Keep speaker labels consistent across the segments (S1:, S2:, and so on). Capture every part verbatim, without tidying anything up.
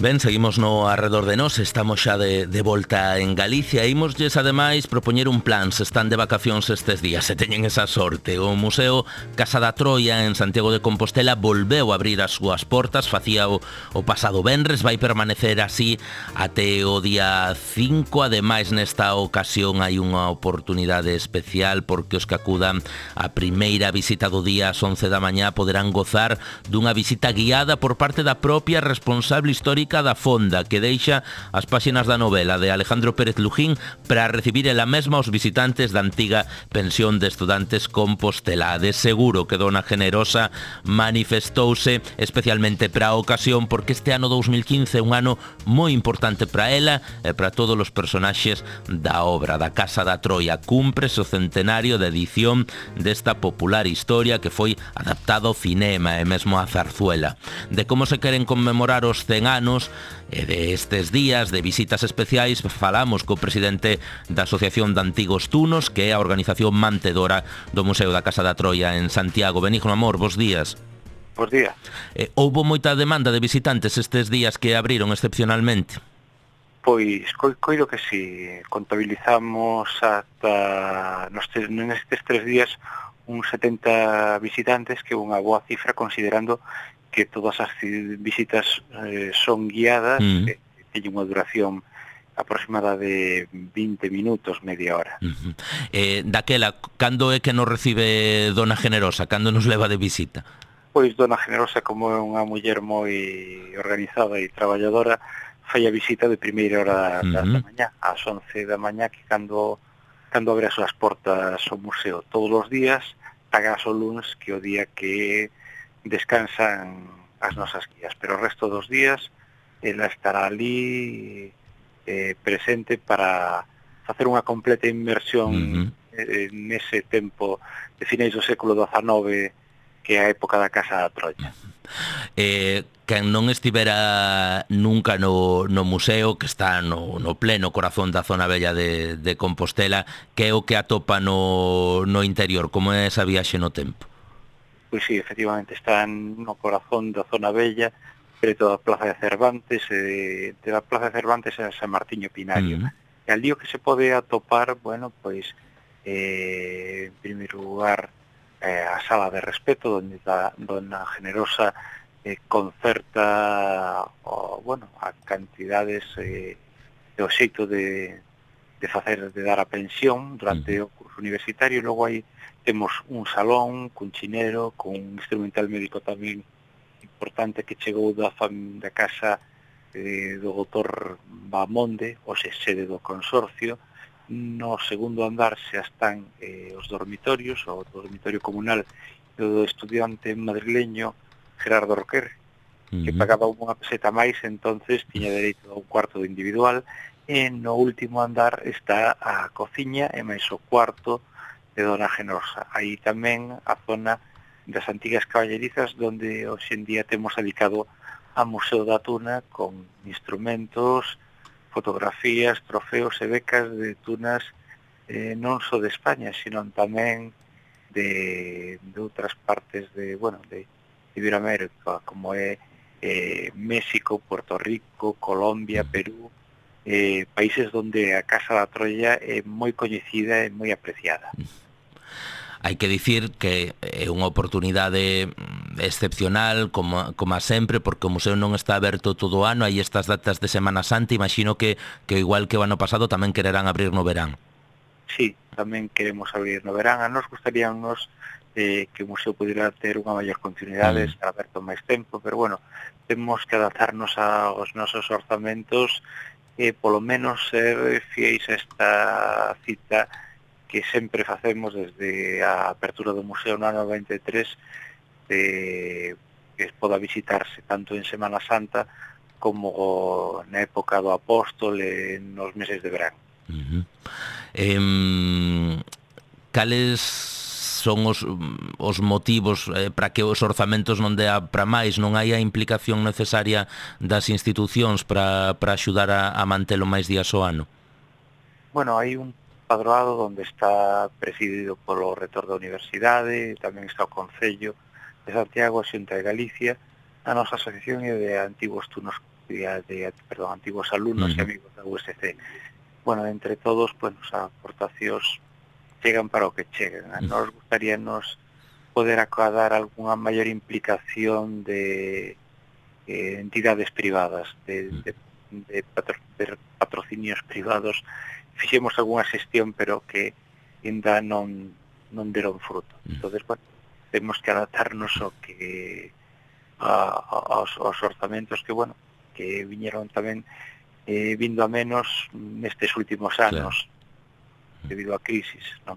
S1: Ben, seguimos no arredor de nós, estamos xa de, de volta en Galicia e imosles ademais propoñer un plan se están de vacacións estes días, se teñen esa sorte. O Museo Casa da Troia en Santiago de Compostela volveu a abrir as súas portas, facía o, o pasado venres, vai permanecer así até o día cinco. Ademais, nesta ocasión hai unha oportunidade especial porque os que acudan a primeira visita do día ás once da mañá poderán gozar dunha visita guiada por parte da propia responsable histórica da Fonda, que deixa as páxinas da novela de Alejandro Pérez Lujín para recibir ela mesma os visitantes da antiga pensión de estudantes Compostela. De seguro que Dona Generosa manifestouse especialmente para a ocasión porque este ano dous mil quince é un ano moi importante para ela e para todos os personaxes da obra da Casa da Troia. Cúmprese o centenario de edición desta popular historia que foi adaptada ao cinema e mesmo a zarzuela. De como se queren conmemorar os cen anos e de estes días de visitas especiais falamos co presidente da Asociación de Antigos Tunos, que é a organización mantedora do Museo da Casa da Troia en Santiago. Benigno Amor, bos días.
S2: Bos días.
S1: Eh, houbo moita demanda de visitantes estes días que abriron excepcionalmente?
S2: Pois, coi, coido que si contabilizamos ata nestes, nestes tres días uns setenta visitantes, que é unha boa cifra considerando que todas as visitas eh, son guiadas, mm. e teñen unha duración aproximada de vinte minutos, media hora.
S1: Uh-huh. Eh, daquela, cando é que nos recibe Dona Generosa? Cando nos leva de visita?
S2: Pois Dona Generosa, como é unha muller moi organizada e traballadora, fai a visita de primeira hora uh-huh. da, da mañá, ás once da mañá, que cando, cando abre as súas portas ao museo todos os días, pagas o luns, que o día que descansan as nosas guías, pero o resto dos días ela estará ali eh, presente para facer unha completa inmersión uh-huh. eh, nese tempo de finais do século dezanove, que é a época da Casa da Troia.
S1: Eh, quen non estivera nunca no, no museo, que está no, no pleno corazón da zona bella de, de Compostela, que é o que atopa no, no interior, como é esa viaxe no tempo?
S2: Pois sí, efectivamente, está no corazón da zona bella, preto da Plaza de Cervantes, e de la Plaza de Cervantes a San Martiño Pinario. Uh-huh. E ali o que se pode atopar, bueno, pois, eh, en primeiro lugar, eh, a sala de respeto, onde a Dona Generosa eh, concerta, o, bueno, a cantidades eh, do xeito de, de facer, de dar a pensión durante uh-huh. o curso universitario. Logo hai temos un salón cun chinero, con un instrumental médico tamén importante que chegou da, fam, da casa eh, do doutor Bamonde, o se sede do consorcio. No segundo andar xa están eh, os dormitorios, o dormitorio comunal do estudiante madrileño Gerardo Roquer, uh-huh. que pagaba unha peseta máis, entonces tiña dereito a un cuarto individual, e no último andar está a cociña e máis o cuarto de Dona Generosa. Aí tamén a zona das antigas caballerizas, donde hoxe en día temos dedicado a Museo da Tuna con instrumentos, fotografías, trofeos e becas de tunas eh, non só de España, sino tamén de, de outras partes de, bueno, de Iberoamérica, como é eh, México, Puerto Rico, Colombia, Perú, eh, países donde a Casa da Troia é moi coñecida e moi apreciada.
S1: Hai que dicir que é unha oportunidade excepcional, como, como sempre, porque o museo non está aberto todo o ano, hai estas datas de Semana Santa, imagino que, que igual que o ano pasado tamén quererán abrir no verán.
S2: Sí, tamén queremos abrir no verán. A nos gustaríamos eh, que o museo pudiera ter unha maior continuidade, mm. estar aberto máis tempo, pero bueno, temos que adaptarnos aos nosos orzamentos e polo menos ser fiéis a esta cita que sempre facemos desde a apertura do museo no ano noventa e tres, de, que poda visitarse tanto en Semana Santa como na época do Apóstol e nos meses de verán.
S1: Uh-huh. Eh, cales son os, os motivos eh, para que os orzamentos non dea para máis, non hai a implicación necesaria das institucións para, para axudar a, a mantelo máis días ao ano?
S2: Bueno, hai un padroado onde está presidido polo rector da universidade, tamén está o Concello de Santiago, a Xunta de Galicia, a nosa asociación é de Antigos Tunos de, de perdón, antiguos alumnos uh -huh. e amigos da U S C. Bueno, entre todos, pues, as aportacións chegan para o que chegan. A nos gustaría nos poder acadar algunha maior implicación de eh, entidades privadas, de, de, de, patro, de patrocinios privados. Fixemos algunha xestión, pero que ainda non, non deron fruto. Entonces, bueno, temos que adaptarnos ao que a, a, aos, aos orzamentos que, bueno, que viñeron tamén eh, vindo a menos nestes últimos anos, claro, debido á crisis, non?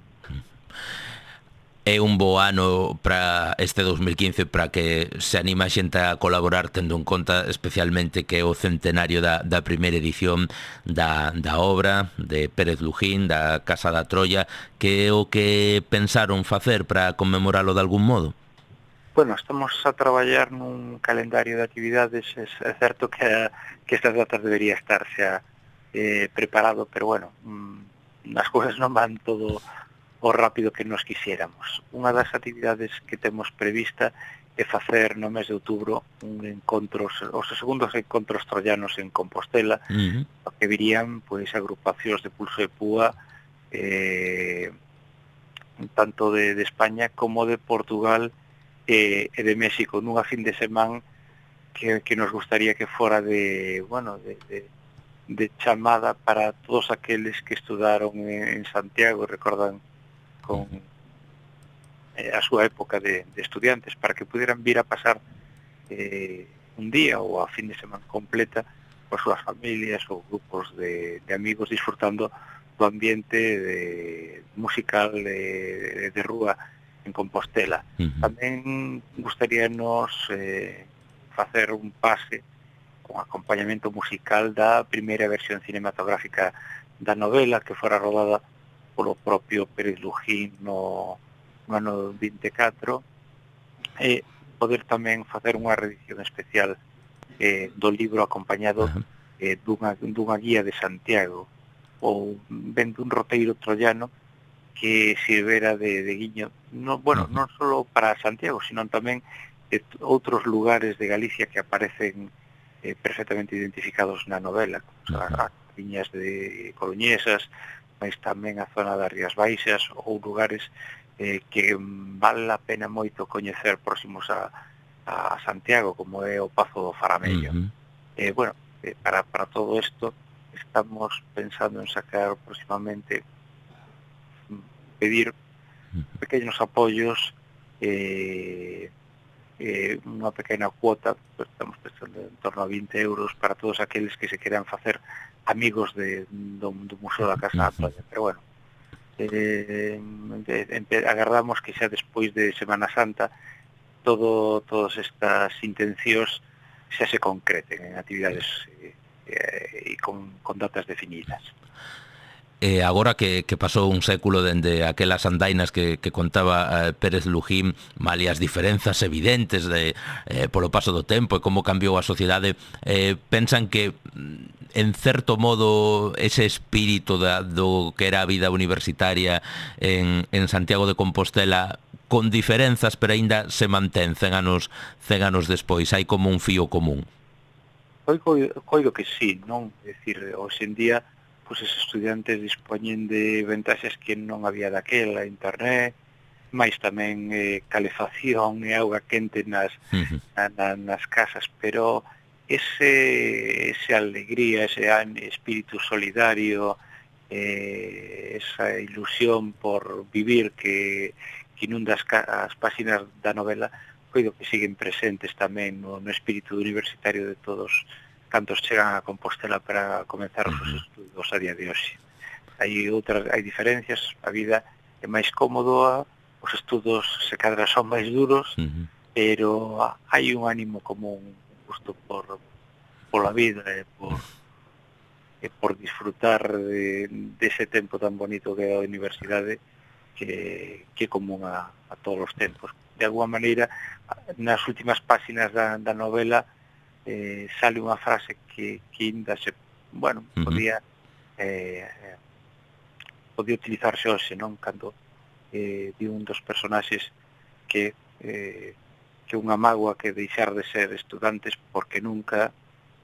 S1: É un bo ano para este dos mil quince para que se anima a xente a colaborar, tendo en conta especialmente que é o centenario da, da primeira edición da, da obra de Pérez Lujín, da Casa da Troia, que é o que pensaron facer para conmemoralo de algún modo?
S2: Bueno, estamos a traballar nun calendario de actividades. É certo que, a, que estas datas debería estar xa eh, preparado, pero bueno, mmm, as cousas non van todo o rápido que nos quixéramos. Unha das actividades que temos prevista é facer no mes de outubro un encontro, os segundos encontros troianos en Compostela, uh -huh. que virían pois agrupacións de pulso e púa eh, tanto de, de España como de Portugal e, e de México, nunha fin de semana que, que nos gustaría que fora de, bueno, de, de, de chamada para todos aqueles que estudaron en, en Santiago, recordan con eh, a súa época de, de estudiantes, para que pudieran vir a pasar eh, un día ou a fin de semana completa con súas familias ou grupos de, de amigos disfrutando do ambiente de, musical de, de rúa en Compostela. Uh -huh. Tamén gustaríanos eh, facer un pase con acompañamento musical da primeira versión cinematográfica da novela que fora rodada polo propio Pérez Lujín no, no ano vinte e catro, e poder tamén facer unha reedición especial eh, do libro acompañado eh, dunha, dunha guía de Santiago, ou ben dun roteiro troiano que sirvera de, de guiño, no, bueno, non só para Santiago, sino tamén de outros lugares de Galicia que aparecen eh, perfectamente identificados na novela, como as viñas de Coruñesas, mas tamén a zona das Rías Baixas ou lugares eh, que vale a pena moito coñecer próximos a, a Santiago, como é o Pazo do Faramello. Uh -huh. eh, bueno, eh, para, para todo isto estamos pensando en sacar próximamente, pedir pequenos apoios, eh, eh, unha pequena cuota, pues estamos pensando en torno a vinte euros para todos aqueles que se queran facer amigos de, do, do Museo da Casa da Troia. Pero bueno, eh, agardamos que xa despois de Semana Santa todo todas estas intencións xa se concreten en actividades e eh, eh, con, con datas definidas.
S1: E agora que, que pasou un século dende aquelas andainas que, que contaba eh, Pérez Lujín, malia as diferenzas evidentes de, eh, polo paso do tempo e como cambiou a sociedade, eh, pensan que en certo modo ese espírito da, do que era a vida universitaria en, en Santiago de Compostela, con diferenzas, pero aínda se mantén cen anos, cen anos despois, hai como un fío común.
S2: Coido, coido que sí, non? É dicir, hoxe en día pois os estudiantes dispoñen de ventaxas que non había daquela, internet, máis tamén eh, calefacción e auga quente nas, uh-huh. na, na, nas casas, pero ese, esa alegría, ese espírito solidario, eh, esa ilusión por vivir que, que inunda as, as páxinas da novela, coido que siguen presentes tamén no, no espírito universitario de todos cantos chegan a Compostela para comenzar os seus estudos a día de hoxe. Hai outras, hai diferencias, a vida é máis cómoda, os estudos se cadra son máis duros, uh-huh. pero hai un ánimo común, un gusto por pola vida e por e por disfrutar de, de ese tempo tan bonito que é a universidade, que, que é común a, a todos os tempos. De alguma maneira, nas últimas páxinas da, da novela Eh, sale unha frase que, que ainda se, bueno, uh-huh. podía eh, podía utilizarse hoxe, non? Cando eh, di un dos personaxes que eh, que unha mágoa que deixar de ser estudantes porque nunca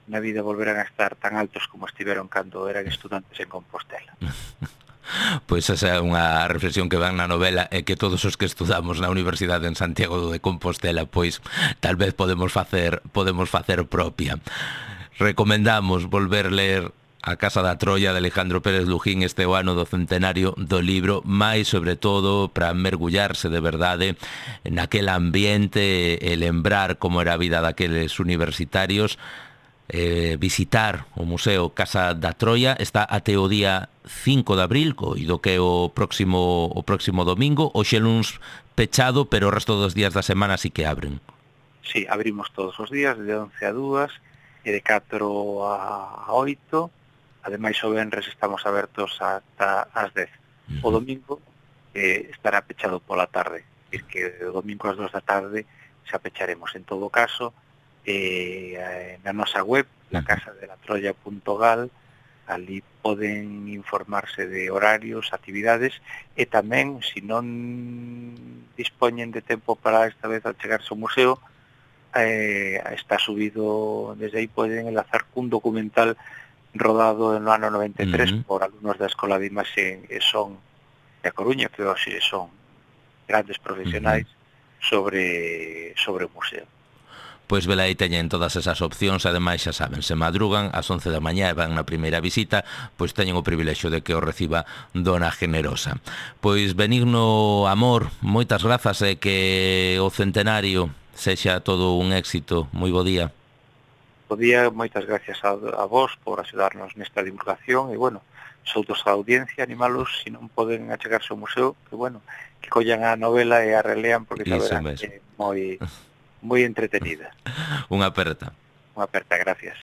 S2: na vida volverán a estar tan altos como estiveron cando eran estudantes en Compostela.
S1: Pois esa é unha reflexión que van na novela e que todos os que estudamos na Universidade en Santiago de Compostela pois tal vez podemos facer podemos facer propia. Recomendamos volver ler A Casa da Troia de Alejandro Pérez Lujín este o ano do centenario do libro, máis sobre todo para mergullarse de verdade naquele ambiente e lembrar como era a vida daqueles universitarios. Eh, visitar o Museo Casa da Troia está até o día cinco de abril, coido que o próximo o próximo domingo, hoxe luns pechado, pero o resto dos días da semana sí que abren.
S2: Sí, abrimos todos os días de once a dúas e de catro a oito. Ademais, o venres estamos abertos ata as dez. O domingo eh, estará pechado pola tarde, é dicir, que o domingo ás dúas da tarde xa pecharemos. En todo caso, eh, na nosa web, la casa de la troya punto gal, ali poden informarse de horarios, actividades, e tamén, se non dispoñen de tempo para esta vez al chegarse ao museo, eh, está subido desde aí, poden enlazar cun documental rodado no ano noventa e tres uh -huh. por alumnos da Escola de Imaxe e Son de A Coruña, que hoxe son grandes profesionais uh -huh. sobre sobre o museo.
S1: Pois vela aí teñen todas esas opcións, ademais xa saben, se madrugan ás once da mañá e van na primeira visita, pois teñen o privilexio de que o reciba Dona Generosa. Pois Benigno Amor, moitas grazas e que o centenario sexa todo un éxito. Moi bo día.
S2: Bo día, moitas gracias a, a vos por axudarnos nesta divulgación e, bueno, soutos a audiencia, animalos, se non poden achegarse ao museo, que, bueno, que collan a novela e a relean porque saberán que é moi, moi entretenida.
S1: Unha aperta.
S2: Unha aperta, gracias.